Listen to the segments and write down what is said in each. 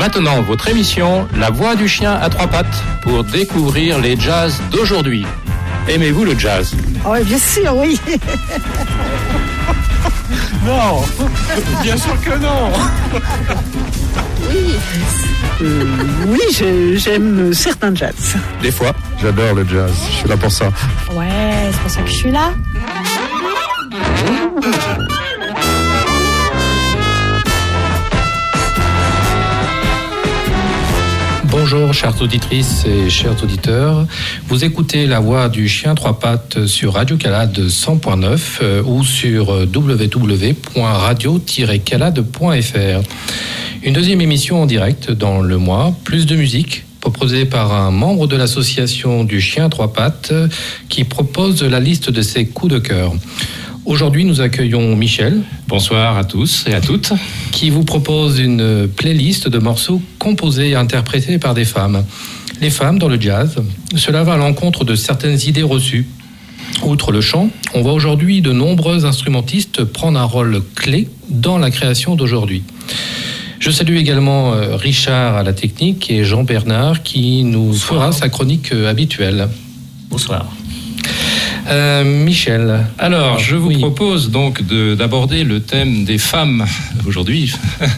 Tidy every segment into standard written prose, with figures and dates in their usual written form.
maintenant votre émission La Voix du chien à trois pattes pour découvrir les jazz d'aujourd'hui. Aimez-vous le jazz? Oui, bien sûr, oui. Non, bien sûr que non. Oui, j'aime certains jazz. Des fois. J'adore le jazz, je suis là pour ça. Ouais, c'est pour ça que je suis là. Bonjour chères auditrices et chers auditeurs, vous écoutez La Voix du chien à trois pattes sur Radio Calade 100.9 ou sur www.radio-calade.fr. Une deuxième émission en direct dans le mois, plus de musique, proposée par un membre de l'association du chien à trois pattes qui propose la liste de ses coups de cœur. Aujourd'hui, nous accueillons Michel. Bonsoir à tous et à toutes. Qui vous propose une playlist de morceaux composés et interprétés par des femmes. Les femmes dans le jazz, cela va à l'encontre de certaines idées reçues. Outre le chant, on voit aujourd'hui de nombreux instrumentistes prendre un rôle clé dans la création d'aujourd'hui. Je salue également Richard à la technique et Jean Bernard qui nous fera sa chronique habituelle. Bonsoir. Michel. Alors, je vous propose donc d'aborder le thème des femmes aujourd'hui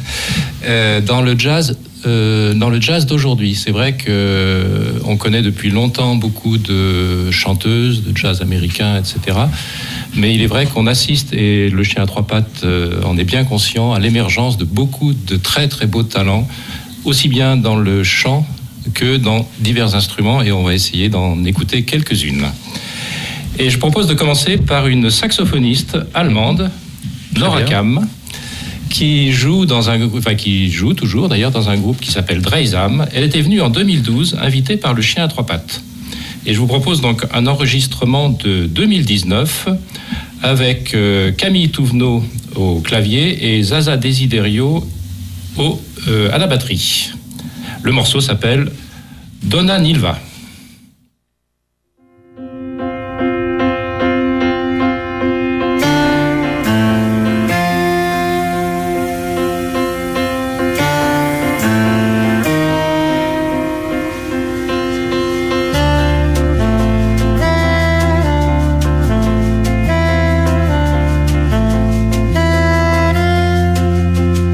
dans le jazz d'aujourd'hui. C'est vrai que on connaît depuis longtemps beaucoup de chanteuses de jazz américain, etc. Mais il est vrai qu'on assiste, et le chien à trois pattes en est bien conscient, à l'émergence de beaucoup de très très beaux talents, aussi bien dans le chant que dans divers instruments, et on va essayer d'en écouter quelques-unes. Et je propose de commencer par une saxophoniste allemande, Nora Kamm, qui joue toujours d'ailleurs dans un groupe qui s'appelle Dreisam. Elle était venue en 2012, invitée par le chien à trois pattes. Et je vous propose donc un enregistrement de 2019 avec Camille Touvenot au clavier et Zaza Desiderio à la batterie. Le morceau s'appelle Donna Nilva.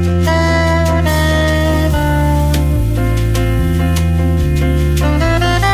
Donna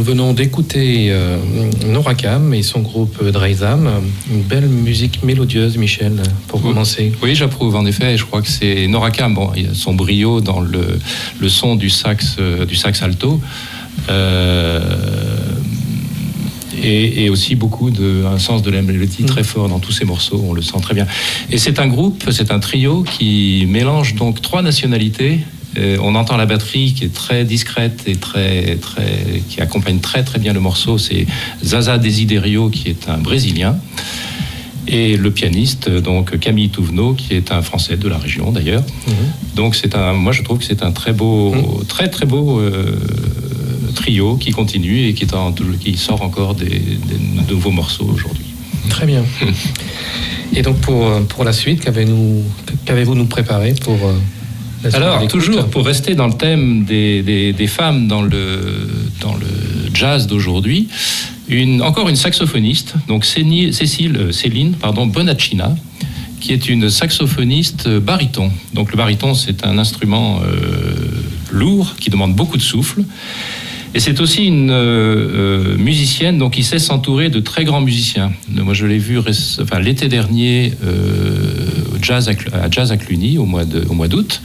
venons d'écouter Norakam et son groupe Dreisam. Une belle musique mélodieuse, Michel, pour commencer. Oui, j'approuve, en effet. Je crois que c'est Norakam. Bon, il y a son brio dans le son du sax alto. Et aussi un sens de la mélodie très fort dans tous ces morceaux, on le sent très bien. Et c'est un trio qui mélange donc 3 nationalités. On entend la batterie qui est très discrète et qui accompagne très très bien le morceau. C'est Zaza Desiderio qui est un Brésilien. Et le pianiste, donc Camille Touvenot, qui est un Français de la région d'ailleurs. Donc moi je trouve que c'est un très beau, très très beau trio qui continue et qui sort encore des nouveaux morceaux aujourd'hui. Très bien. Et donc pour la suite, qu'avez-vous nous préparé pour la suite? Alors toujours pour rester dans le thème des femmes dans le jazz d'aujourd'hui, encore une saxophoniste, donc Céline Bonaccina, qui est une saxophoniste baryton. Donc le baryton, c'est un instrument lourd qui demande beaucoup de souffle. Et c'est aussi une musicienne donc, qui sait s'entourer de très grands musiciens. Moi, je l'ai vu l'été dernier à Jazz à Cluny, au mois d'août.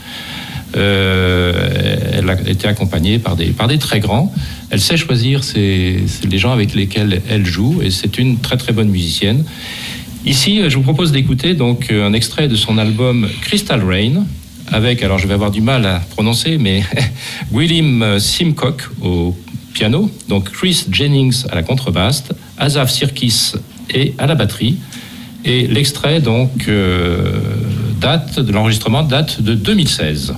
Elle a été accompagnée par des très grands. Elle sait choisir les gens avec lesquels elle joue, et c'est une très très bonne musicienne. Ici, je vous propose d'écouter donc un extrait de son album Crystal Rain, avec, alors je vais avoir du mal à prononcer, mais William Simcock au piano, donc Chris Jennings à la contrebasse, Asaf Sirkis à la batterie, et l'extrait donc l'enregistrement date de 2016.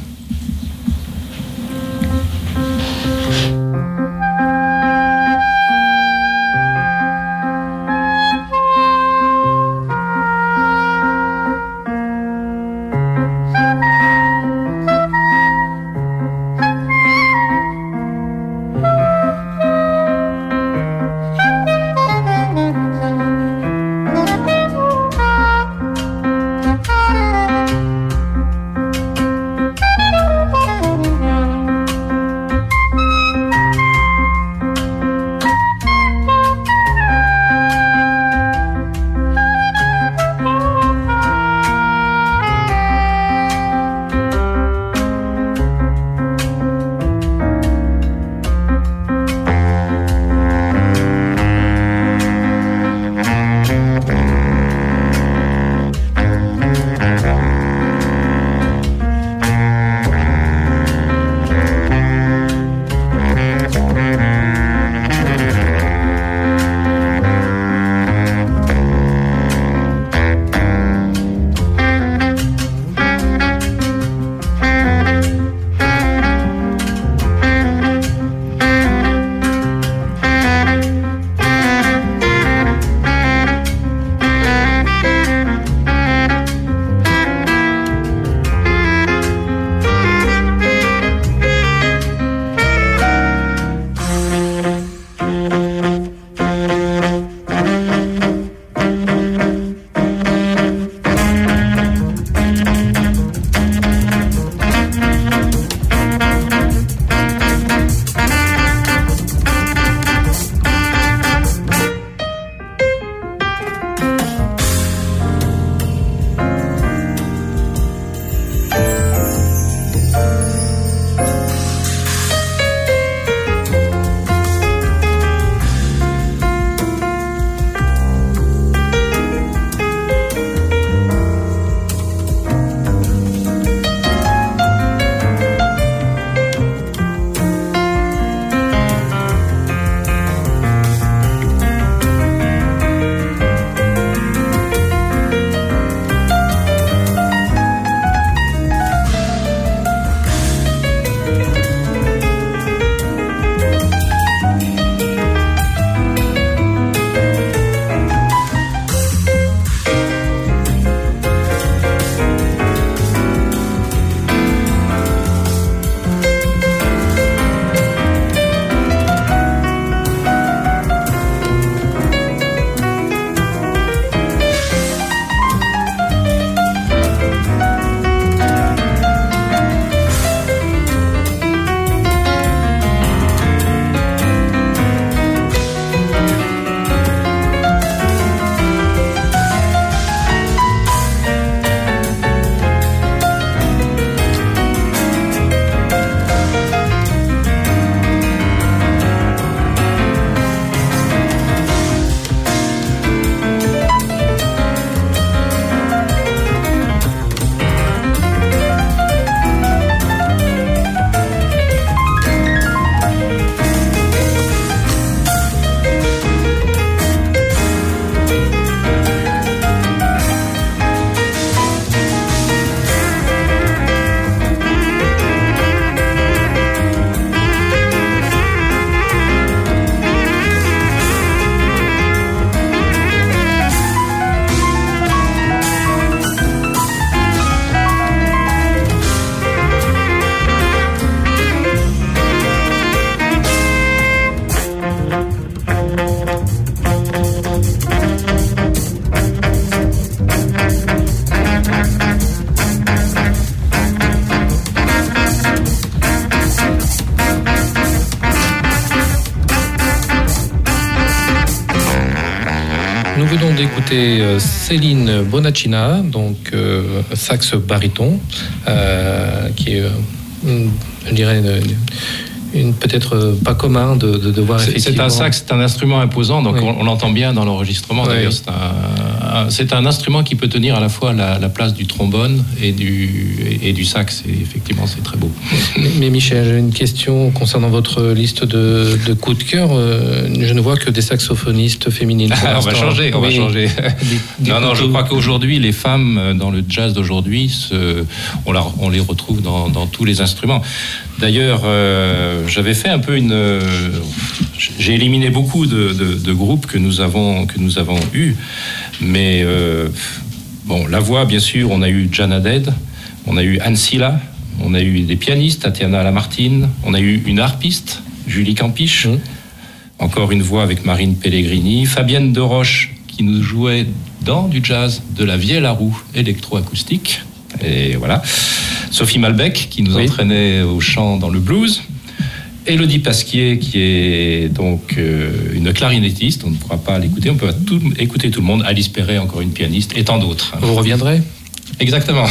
nous venons d'écouter Céline Bonacina, donc sax baryton, qui est, je dirais, peut-être pas commun de voir effectivement. C'est un sax, c'est un instrument imposant, donc oui. on l'entend bien dans l'enregistrement. D'ailleurs, c'est un instrument qui peut tenir à la fois la place du trombone et du sax. Et effectivement, c'est très beau. Mais Michel, j'ai une question concernant votre liste de coups de cœur. Je ne vois que des saxophonistes féminines. On va changer. Non, je crois qu'aujourd'hui, les femmes dans le jazz d'aujourd'hui, on les retrouve dans tous les instruments. D'ailleurs, j'avais fait un peu j'ai éliminé beaucoup de groupes que nous avons eus, mais la voix, bien sûr, on a eu Jana Dead, on a eu Anne Silla, on a eu des pianistes, Tatiana Lamartine, on a eu une harpiste, Julie Campiche, encore une voix avec Marine Pellegrini, Fabienne Deroche qui nous jouait dans du jazz de la vielle à roue électroacoustique, et voilà. Sophie Malbec qui nous entraînait au chant dans le blues. Élodie Pasquier qui est donc une clarinettiste, on ne pourra pas l'écouter, on peut écouter tout le monde. Alice Perret, encore une pianiste, et tant d'autres. Vous reviendrez ? Exactement.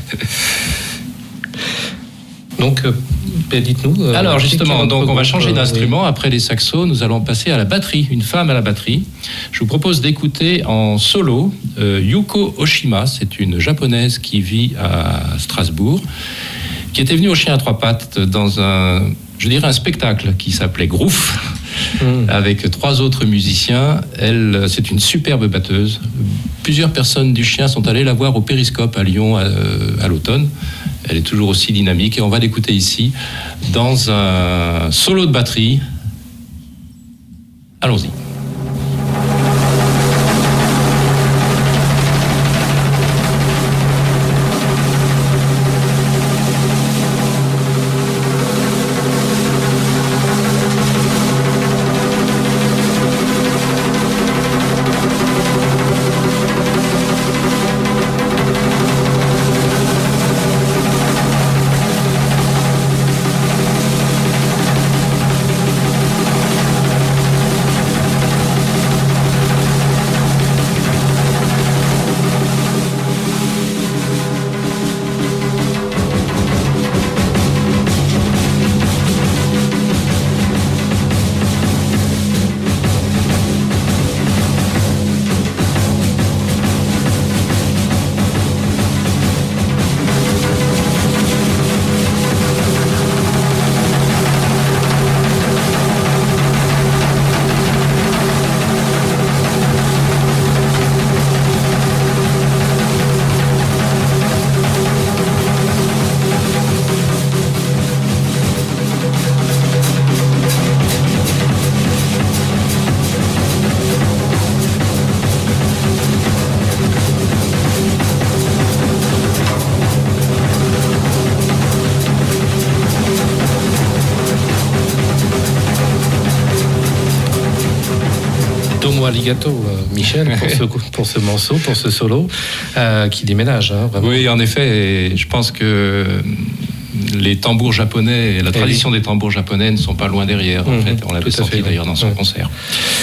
Donc, dites-nous. Alors justement, donc on va changer d'instrument. Après les saxos, nous allons passer à la batterie, une femme à la batterie. Je vous propose d'écouter en solo Yuko Oshima. C'est une japonaise qui vit à Strasbourg, qui était venue au Chien à trois pattes dans un spectacle qui s'appelait Groove, avec 3 autres musiciens. Elle, c'est une superbe batteuse. Plusieurs personnes du Chien sont allées la voir au Périscope à Lyon à l'automne. Elle est toujours aussi dynamique et on va l'écouter ici dans un solo de batterie. Allons-y. Aligato, Michel, pour ce morceau, pour ce solo, qui déménage, vraiment. Oui, en effet, et je pense que les tambours japonais et la tradition des tambours japonais ne sont pas loin derrière. En fait, on l'avait senti d'ailleurs dans son concert.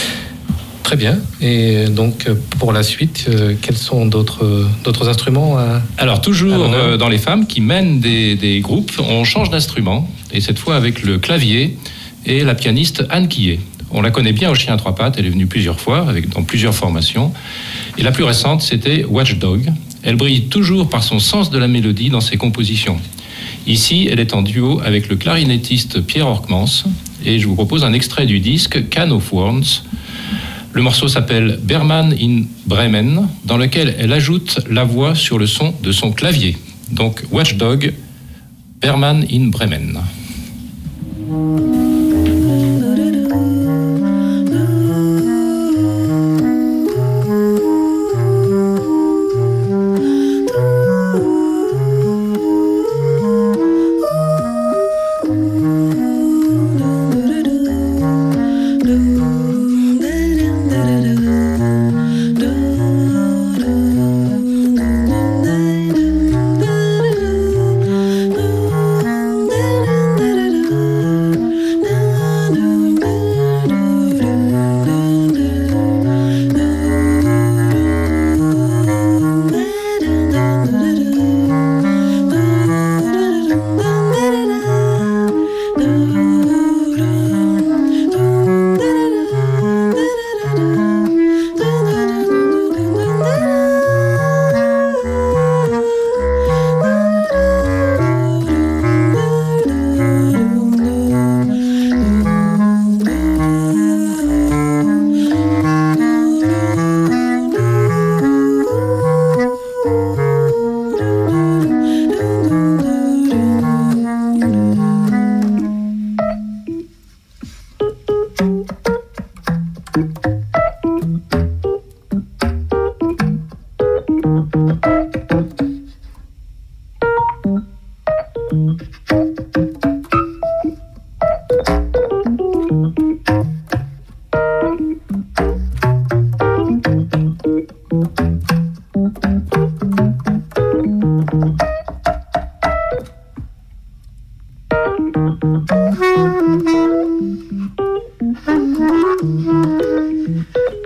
Très bien. Et donc, pour la suite, quels sont d'autres instruments Alors, toujours dans les femmes qui mènent des groupes, on change d'instrument, et cette fois avec le clavier et la pianiste Anne Quillet. On la connaît bien au Chien à trois pattes, elle est venue plusieurs fois, dans plusieurs formations. Et la plus récente, c'était Watchdog. Elle brille toujours par son sens de la mélodie dans ses compositions. Ici, elle est en duo avec le clarinettiste Pierre Orkmans, et je vous propose un extrait du disque Can of Worms. Le morceau s'appelle Berman in Bremen, dans lequel elle ajoute la voix sur le son de son clavier. Donc Watchdog, Berman in Bremen.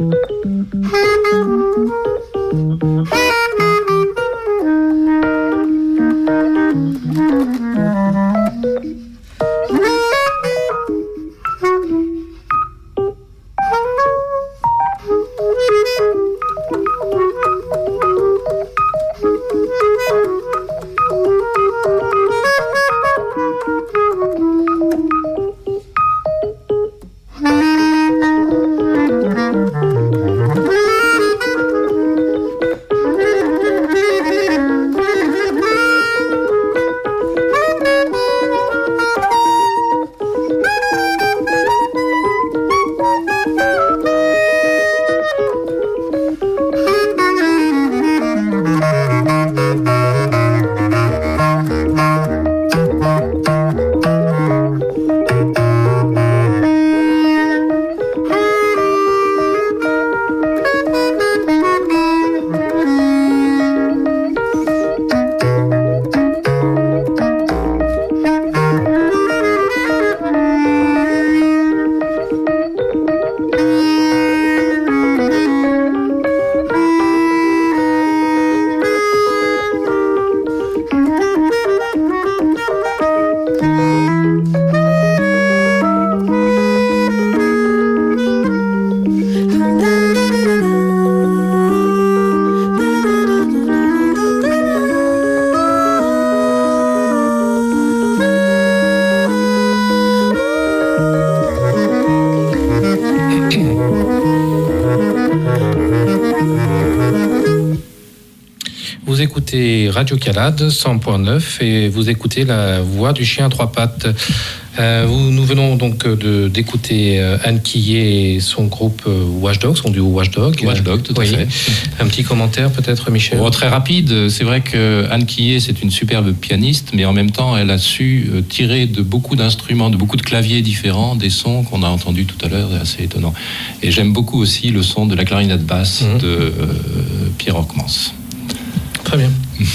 Vous écoutez Radio Calade 100.9 et vous écoutez la voix du chien à trois pattes. Nous venons donc d'écouter Anne Quillet et son groupe Watchdog, son duo Watchdog. Watchdog, tout à fait. Un petit commentaire peut-être, Michel? Très rapide. C'est vrai que Anne Quillet, c'est une superbe pianiste, mais en même temps, elle a su tirer de beaucoup d'instruments, de beaucoup de claviers différents, des sons qu'on a entendus tout à l'heure, c'est assez étonnant. Et j'aime beaucoup aussi le son de la clarinette basse de Pierre Hockmans. Très bien.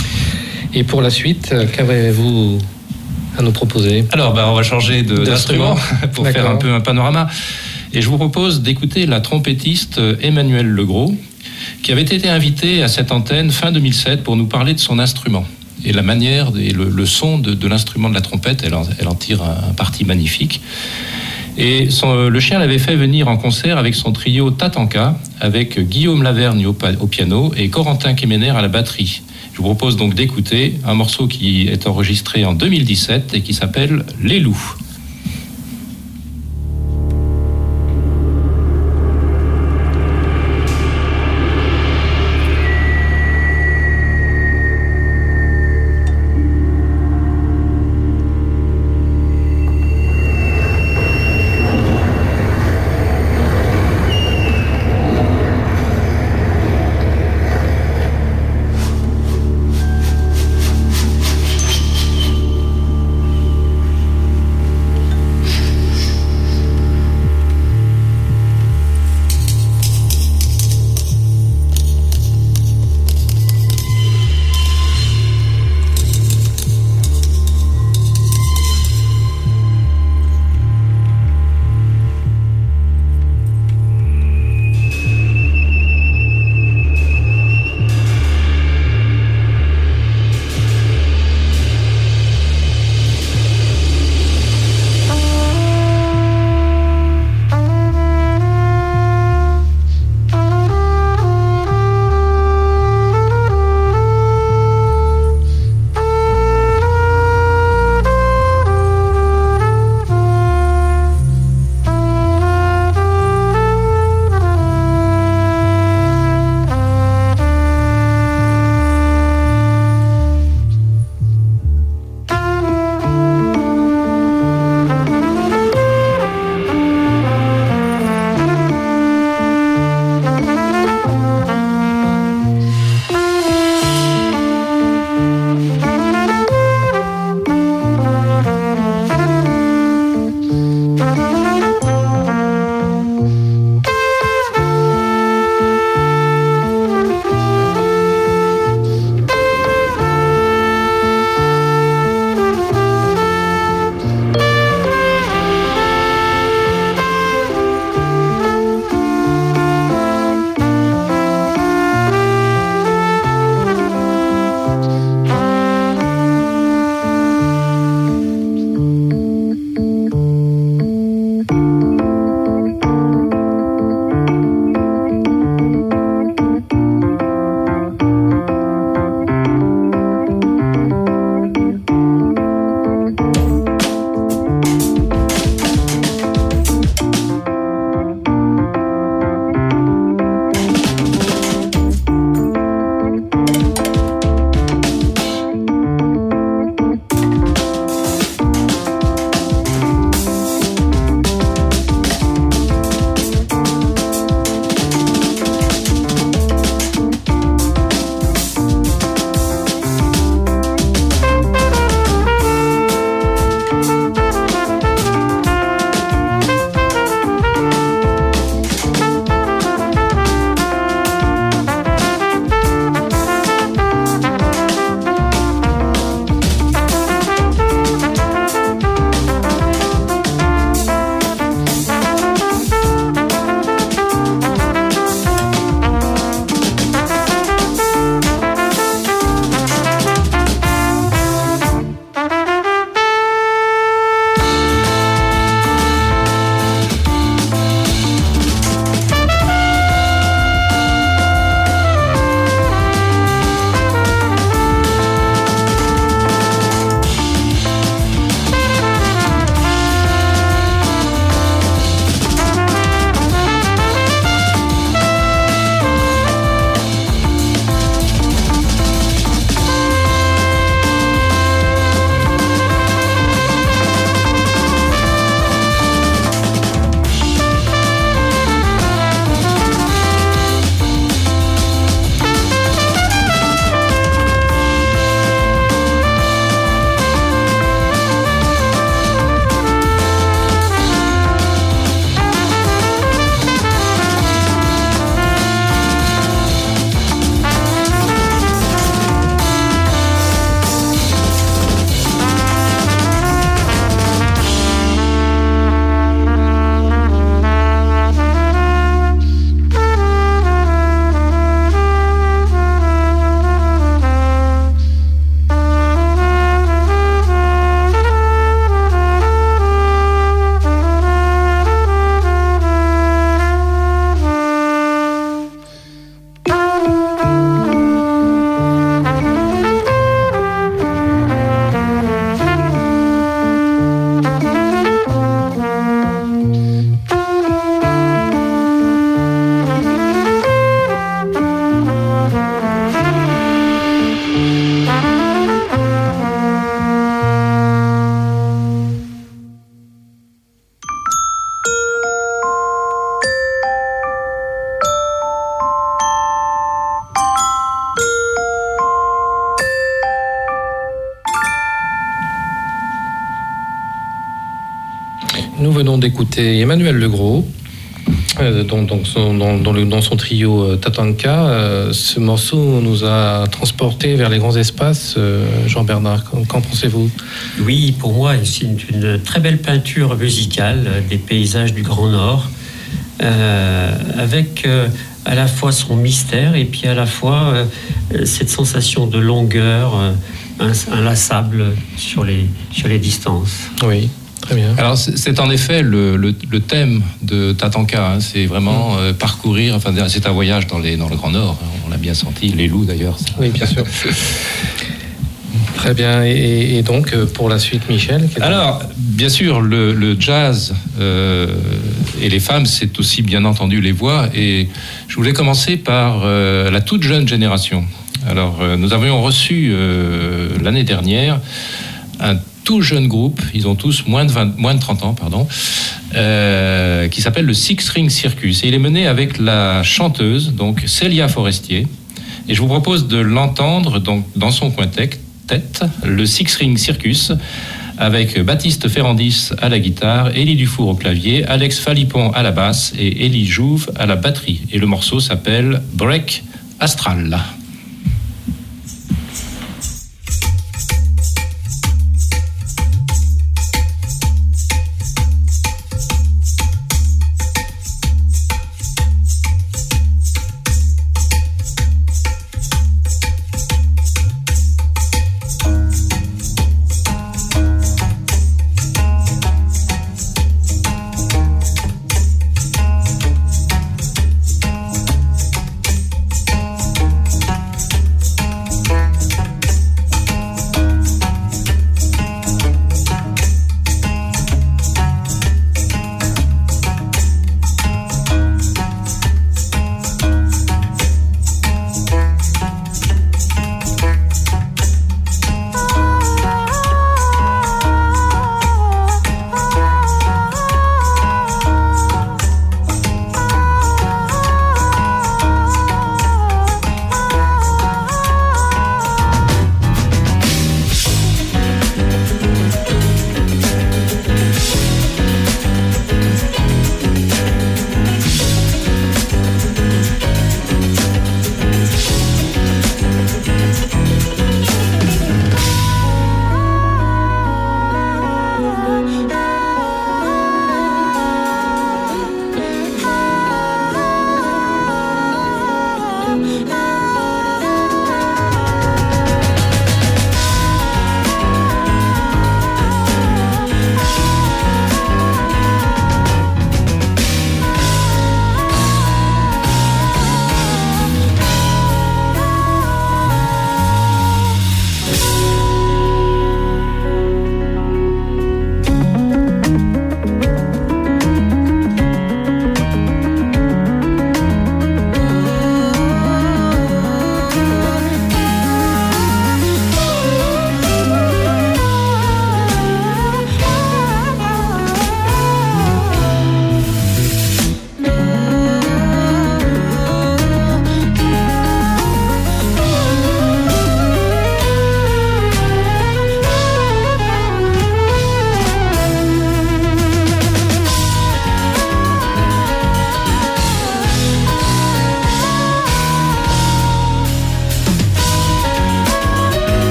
Et pour la suite, qu'avez-vous à nous proposer? Alors, on va changer d'instrument pour D'accord. faire un peu un panorama. Et je vous propose d'écouter la trompettiste Emmanuelle Legros, qui avait été invitée à cette antenne fin 2007 pour nous parler de son instrument. Et la manière et le son de l'instrument de la trompette, elle en tire un parti magnifique. Et le chien l'avait fait venir en concert avec son trio Tatanka, avec Guillaume Lavergne au piano et Corentin Kemener à la batterie. Je vous propose donc d'écouter un morceau qui est enregistré en 2017 et qui s'appelle « Les loups ». venons d'écouter Emmanuel Legros, dans son trio Tatanka. Ce morceau nous a transportés vers les grands espaces. Jean-Bernard, qu'en pensez-vous ? Oui, pour moi, c'est une très belle peinture musicale des paysages du Grand Nord, avec à la fois son mystère et puis à la fois cette sensation de longueur inlassable sur les distances. Oui. Très bien. Alors c'est en effet le thème de Tatanka, hein. C'est vraiment parcourir, enfin c'est un voyage dans le Grand Nord, hein. On l'a bien senti, les loups d'ailleurs. Oui, bien sûr. Très bien, et donc pour la suite, Michel ? Alors, bien sûr, le jazz et les femmes, c'est aussi bien entendu les voix, et je voulais commencer par la toute jeune génération. Alors, nous avions reçu l'année dernière un tout jeune groupe, ils ont tous moins de 30 ans, qui s'appelle le Six String Circus. Et il est mené avec la chanteuse, donc Célia Forestier. Et je vous propose de l'entendre donc, dans son quintet, le Six String Circus, avec Baptiste Ferrandis à la guitare, Élie Dufour au clavier, Alex Falipon à la basse et Élie Jouve à la batterie. Et le morceau s'appelle Break Astral.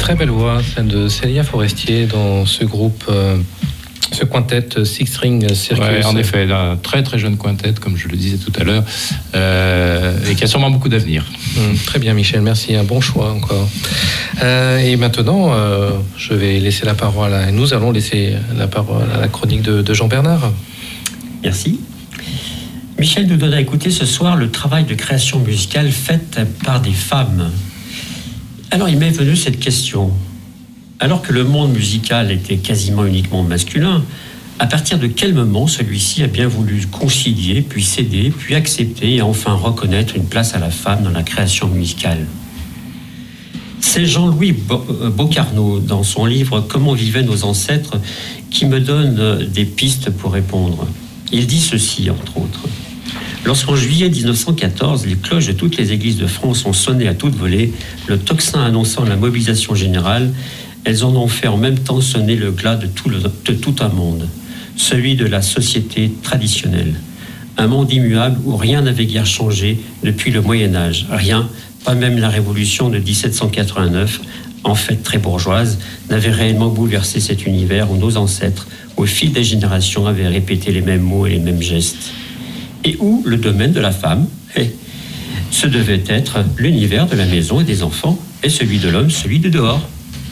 très belle voix, celle de Célia Forestier dans ce groupe, ce quintet Six String Circus. Ouais, en effet, un très très jeune quintet, comme je le disais tout à l'heure, et qui a sûrement beaucoup d'avenir. Très bien, Michel, merci, un bon choix encore. Et maintenant, je vais laisser la parole, nous allons laisser la parole à la chronique de Jean Bernard. Merci. Michel nous donne à écouter ce soir le travail de création musicale faite par des femmes. Alors il m'est venu cette question. Alors que le monde musical était quasiment uniquement masculin, à partir de quel moment celui-ci a bien voulu concilier, puis céder, puis accepter et enfin reconnaître une place à la femme dans la création musicale ? C'est Jean-Louis Bocarno, dans son livre « Comment vivaient nos ancêtres », qui me donne des pistes pour répondre. Il dit ceci, entre autres. Lorsqu'en juillet 1914, les cloches de toutes les églises de France ont sonné à toute volée, le tocsin annonçant la mobilisation générale, elles en ont fait en même temps sonner le glas de tout un monde, celui de la société traditionnelle. Un monde immuable où rien n'avait guère changé depuis le Moyen-Âge. Rien, pas même la Révolution de 1789, en fait très bourgeoise, n'avait réellement bouleversé cet univers où nos ancêtres, au fil des générations, avaient répété les mêmes mots et les mêmes gestes. Et où le domaine de la femme, ce devait être l'univers de la maison et des enfants, et celui de l'homme, celui de dehors.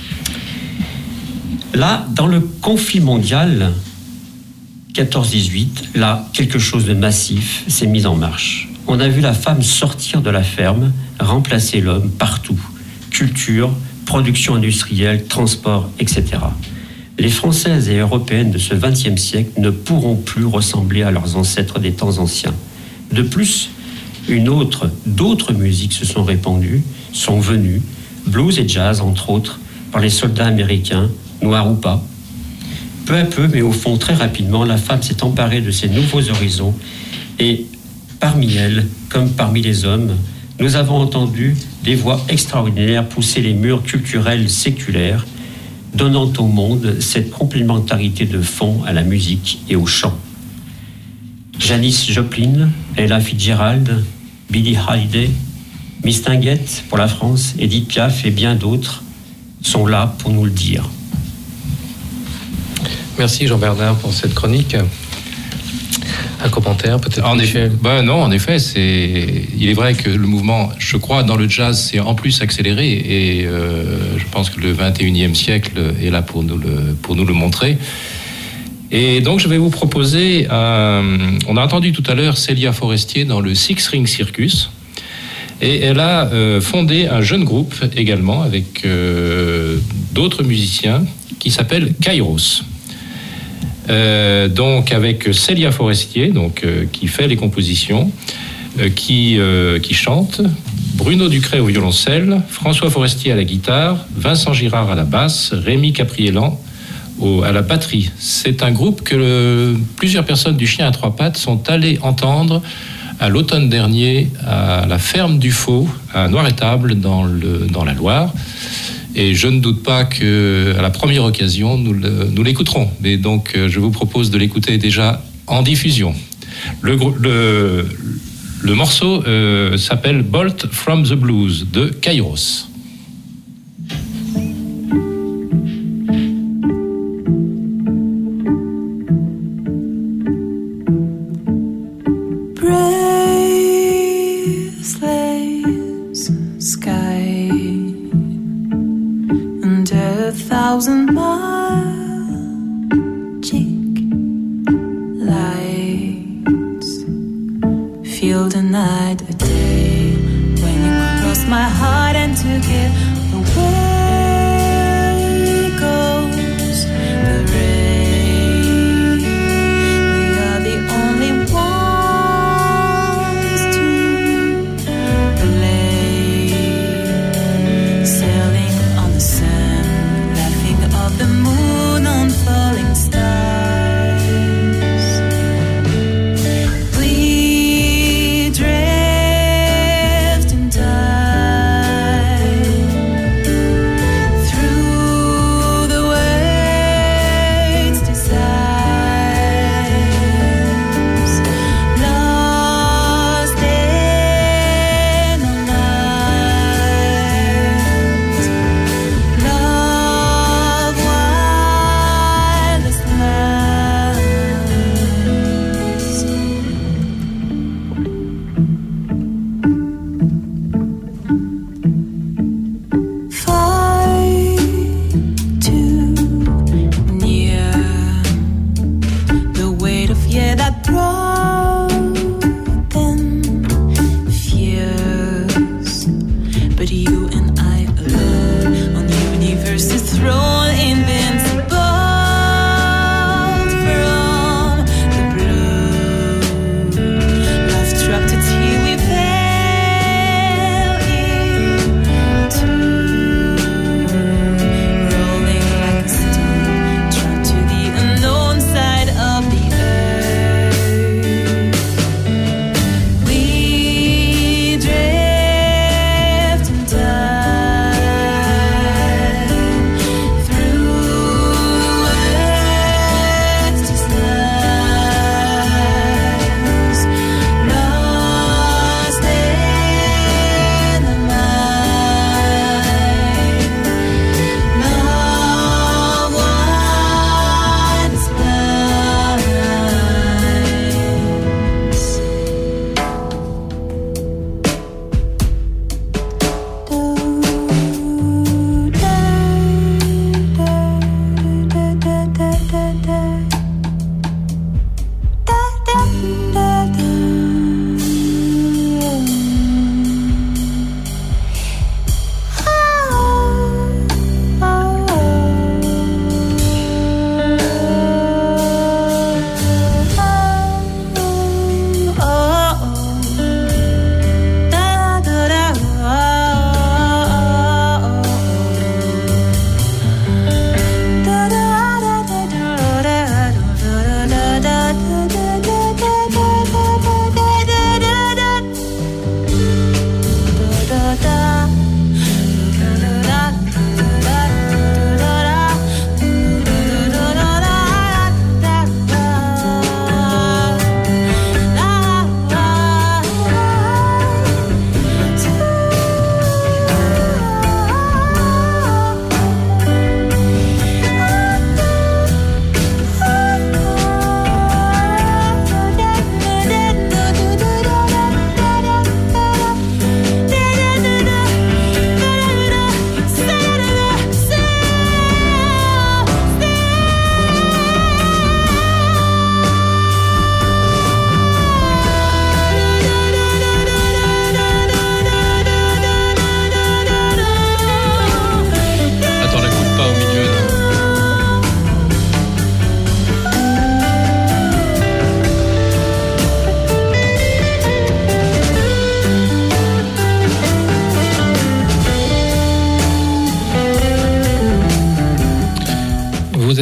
Là, dans le conflit mondial 14-18, là, quelque chose de massif s'est mis en marche. On a vu la femme sortir de la ferme, remplacer l'homme partout. Culture, production industrielle, transport, etc. Les Françaises et Européennes de ce XXe siècle ne pourront plus ressembler à leurs ancêtres des temps anciens. De plus, d'autres musiques se sont répandues, sont venues, blues et jazz entre autres, par les soldats américains, noirs ou pas. Peu à peu, mais au fond très rapidement, la femme s'est emparée de ces nouveaux horizons et parmi elles, comme parmi les hommes, nous avons entendu des voix extraordinaires pousser les murs culturels séculaires, donnant au monde cette complémentarité de fond à la musique et au chant. Janis Joplin, Ella Fitzgerald, Billie Holiday, Miss Tinguette pour la France, Edith Piaf et bien d'autres sont là pour nous le dire. Merci Jean-Bernard pour cette chronique. Un commentaire peut-être? En effet, non, en effet, il est vrai que le mouvement, je crois, dans le jazz, c'est en plus accéléré et je pense que le 21e siècle est là pour nous le montrer. Et donc, je vais vous proposer, on a entendu tout à l'heure Célia Forestier dans le Six String Circus et elle a fondé un jeune groupe également avec d'autres musiciens qui s'appelle Kairos. Donc avec Célia Forestier, qui fait les compositions, qui chante, Bruno Ducret au violoncelle, François Forestier à la guitare, Vincent Girard à la basse, Rémi Capriélan à la batterie. C'est un groupe que plusieurs personnes du Chien à trois pattes sont allées entendre à l'automne dernier à la ferme du Faux, à Noir-Étable, dans la Loire. Et je ne doute pas qu'à la première occasion, nous l'écouterons. Mais donc, je vous propose de l'écouter déjà en diffusion. Le morceau s'appelle Bolt from the Blues de Kairos. We drift and die.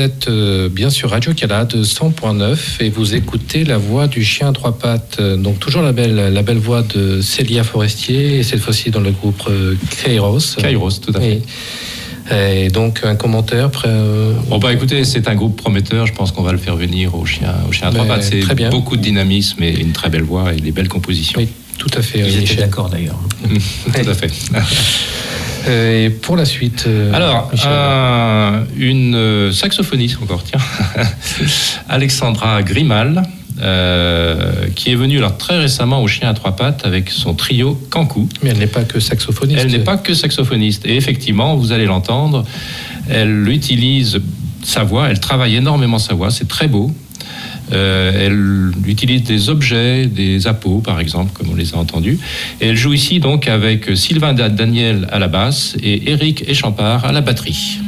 êtes bien sur Radio Calade 100.9 et vous écoutez La Voix du chien à trois pattes. Donc toujours la belle voix de Célia Forestier, et cette fois-ci dans le groupe Kairos. Kairos, tout à fait. Et donc un commentaire Bon bah écoutez, c'est un groupe prometteur. Je pense qu'on va le faire venir au chien à trois pattes. C'est très bien. Beaucoup de dynamisme et une très belle voix et des belles compositions. Oui, tout à fait. Ils étaient d'accord d'ailleurs. Tout à fait. Et pour la suite, alors, une saxophoniste encore, tiens, Alexandra Grimal, qui est venue alors très récemment au chien à trois pattes avec son trio Cancu. Mais elle n'est pas que saxophoniste. Elle n'est pas que saxophoniste. Et effectivement, vous allez l'entendre, elle utilise sa voix, elle travaille énormément sa voix, c'est très beau. Elle utilise des objets, des appos par exemple, comme on les a entendus. Et elle joue ici donc avec Sylvain Daniel à la basse et Éric Échampard à la batterie.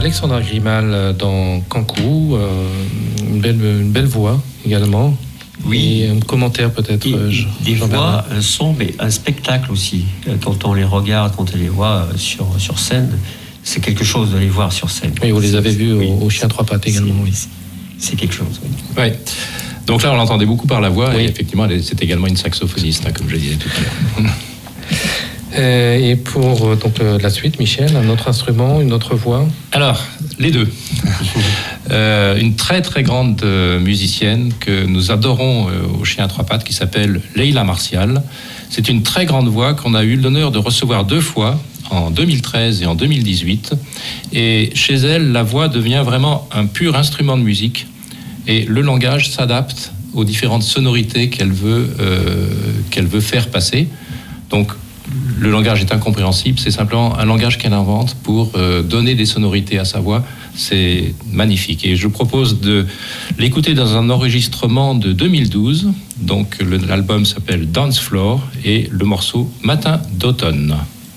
Alexandra Grimal dans Cancou, une belle voix également. Oui. Et un commentaire peut-être. Des voix, un son, mais un spectacle aussi. Quand on les regarde, quand on les voit sur scène, c'est quelque chose de les voir sur scène. Oui, vous les avez vus au Chien Trois Pattes également. Oui. C'est quelque chose. Oui. Ouais. Donc là, on l'entendait beaucoup par la voix, et effectivement, c'est également une saxophoniste, comme je le disais tout à l'heure. Et pour donc, la suite, Michel, un autre instrument, une autre voix? Alors, les deux. Une très très grande musicienne que nous adorons au Chien à Trois Pattes, qui s'appelle Leila Martial. C'est une très grande voix qu'on a eu l'honneur de recevoir 2 fois, en 2013 et en 2018. Et chez elle, la voix devient vraiment un pur instrument de musique. Et le langage s'adapte aux différentes sonorités qu'elle veut faire passer. Donc, le langage est incompréhensible, c'est simplement un langage qu'elle invente pour donner des sonorités à sa voix. C'est magnifique. Et je propose de l'écouter dans un enregistrement de 2012. Donc, l'album s'appelle Dance Floor et le morceau Matin d'automne.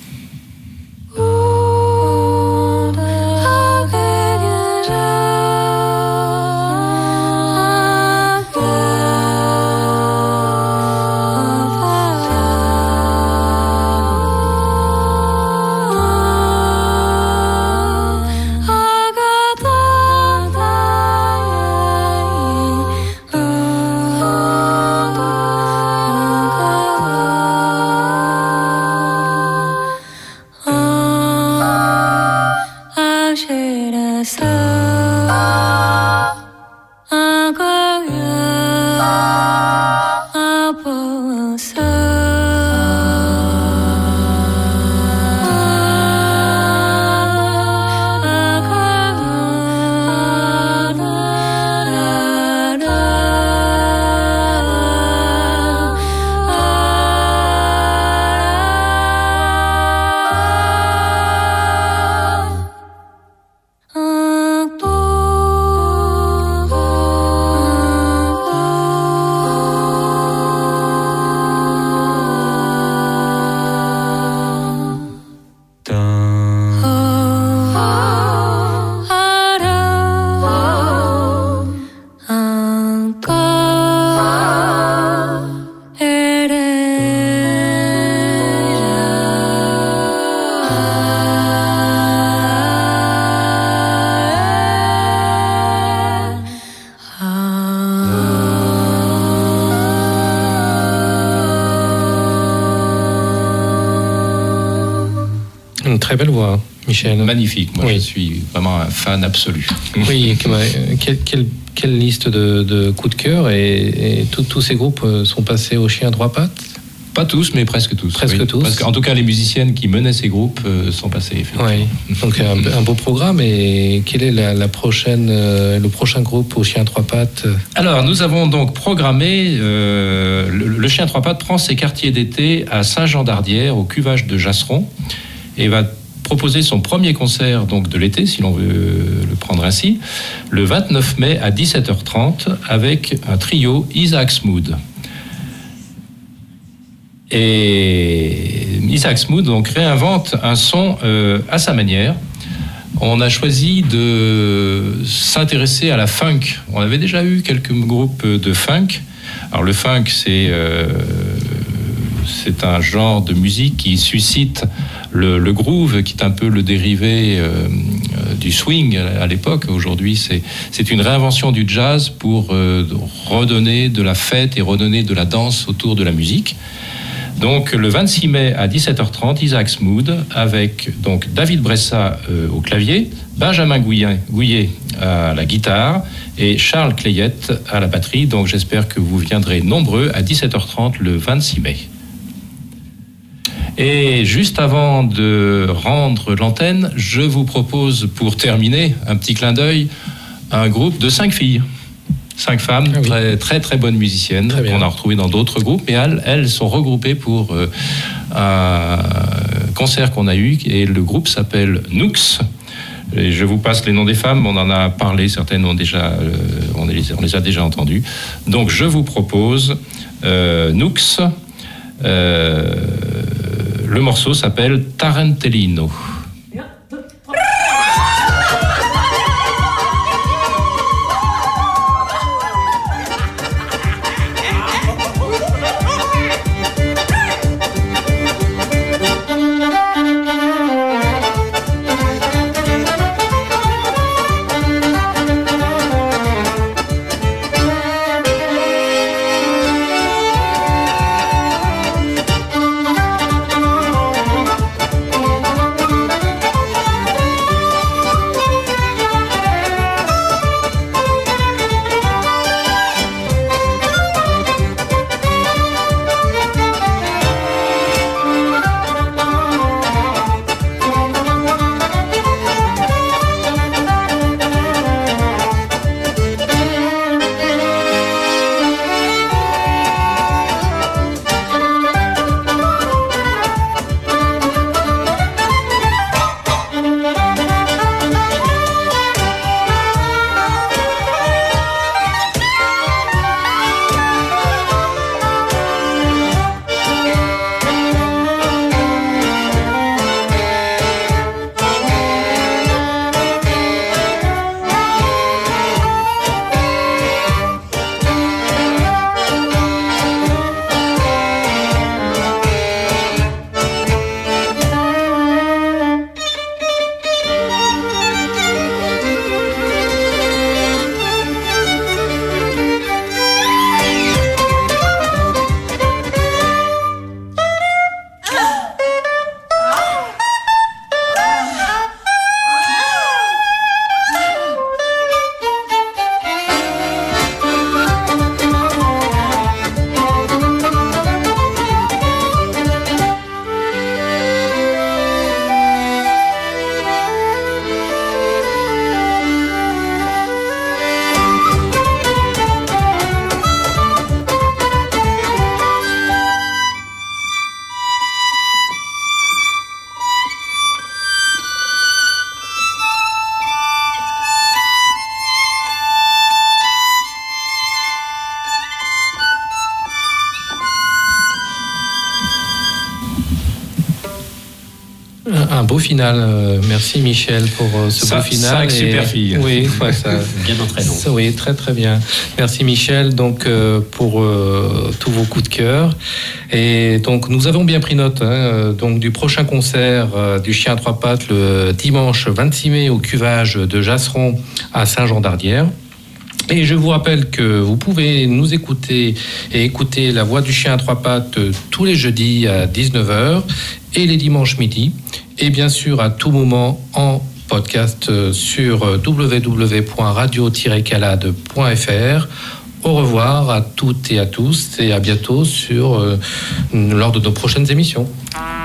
Une très belle voix, Michel. Magnifique, moi je suis vraiment un fan absolu. Oui, quelle liste de coups de cœur, et tous ces groupes sont passés au Chien à Trois Pattes? Pas tous, mais presque tous. Presque tous. Parce qu'en tout cas, les musiciennes qui menaient ces groupes sont passées, effectivement. Oui, donc un beau programme. Et quel est le prochain groupe au Chien à Trois Pattes? Alors, nous avons donc programmé, le Chien à Trois Pattes prend ses quartiers d'été à Saint-Jean-d'Ardière, au cuvage de Jasseron, et va proposer son premier concert donc, de l'été, si l'on veut le prendre ainsi, le 29 mai à 17h30, avec un trio Isaac Smooth. Et Isaac Smooth donc réinvente un son à sa manière. On a choisi de s'intéresser à la funk. On avait déjà eu quelques groupes de funk. Alors le funk, c'est un genre de musique qui suscite le groove, qui est un peu le dérivé du swing à l'époque. Aujourd'hui, c'est une réinvention du jazz pour redonner de la fête et redonner de la danse autour de la musique. Donc le 26 mai à 17h30, Isaac Smooth avec donc David Bressa au clavier, Benjamin Gouillet à la guitare et Charles Clayette à la batterie. Donc j'espère que vous viendrez nombreux à 17h30 le 26 mai. Et juste avant de rendre l'antenne, je vous propose pour terminer un petit clin d'œil, un groupe de 5 filles. 5 femmes, très, très très bonnes musiciennes, qu'on a retrouvées dans d'autres groupes, mais elles sont regroupées pour un concert qu'on a eu, et le groupe s'appelle Nooks. Et je vous passe les noms des femmes, on en a parlé, certaines on les a déjà entendues. Donc je vous propose Nooks, le morceau s'appelle Tarantellino. Un beau final. Merci Michel pour ce beau final. 5 super filles. Oui, ouais, ça, bien entraînant. Oui, très très bien. Merci Michel donc pour tous vos coups de cœur. Et donc nous avons bien pris note donc du prochain concert du Chien à trois pattes le dimanche 26 mai au cuvage de Jasseron à Saint-Jean-d'Ardière. Et je vous rappelle que vous pouvez nous écouter et écouter La Voix du Chien à trois pattes tous les jeudis à 19h et les dimanches midi. Et bien sûr à tout moment en podcast sur www.radio-calade.fr. Au revoir à toutes et à tous et à bientôt lors de nos prochaines émissions.